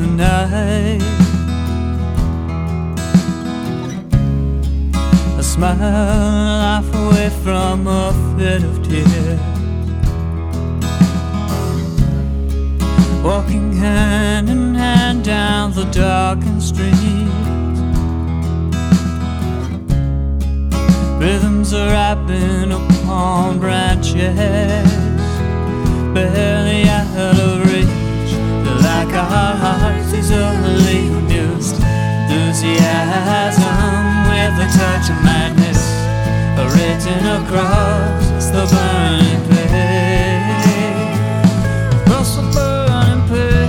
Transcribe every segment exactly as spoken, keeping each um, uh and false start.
the night. A smile, laugh away from a fit of tears. Walking hand in hand down the darkened streets. Rhythms are wrapping upon branches, barely out of reach. Like our hearts easily amused, enthusiasm with a touch of madness, written across the burning page. Across the burning page.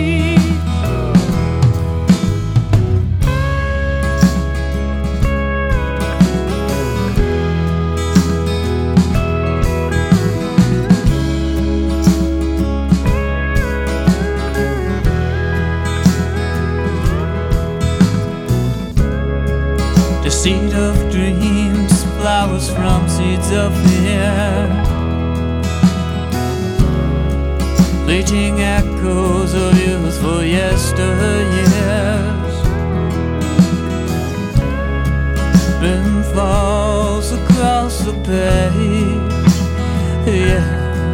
Seed of dreams, flowers from seeds of fear, fleeting echoes of youthful yesteryears. Wind falls across the page, yeah,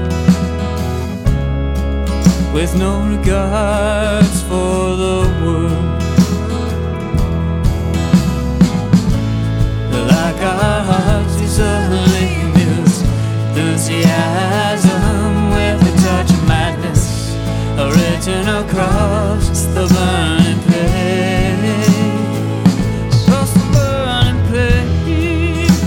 with no regards for the world. Like our hearts easily amused, enthusiasm with a touch of madness, written across the burning page. Across the burning page.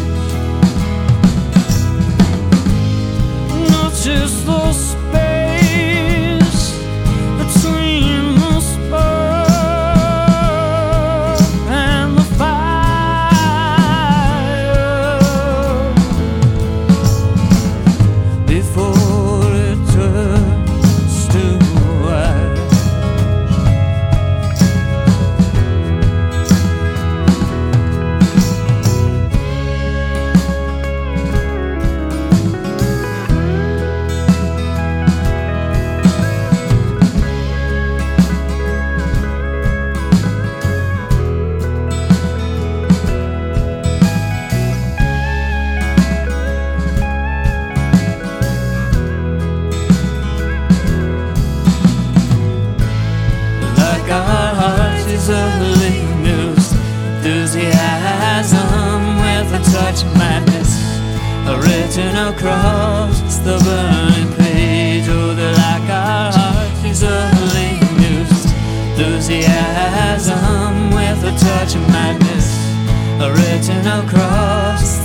Notice the space between the spark and the fire. Before it turns to ash. Our hearts easily amused, enthusiasm with a touch of madness, written across the burning page. Oh, they're like our hearts easily amused, enthusiasm with a touch of madness, written across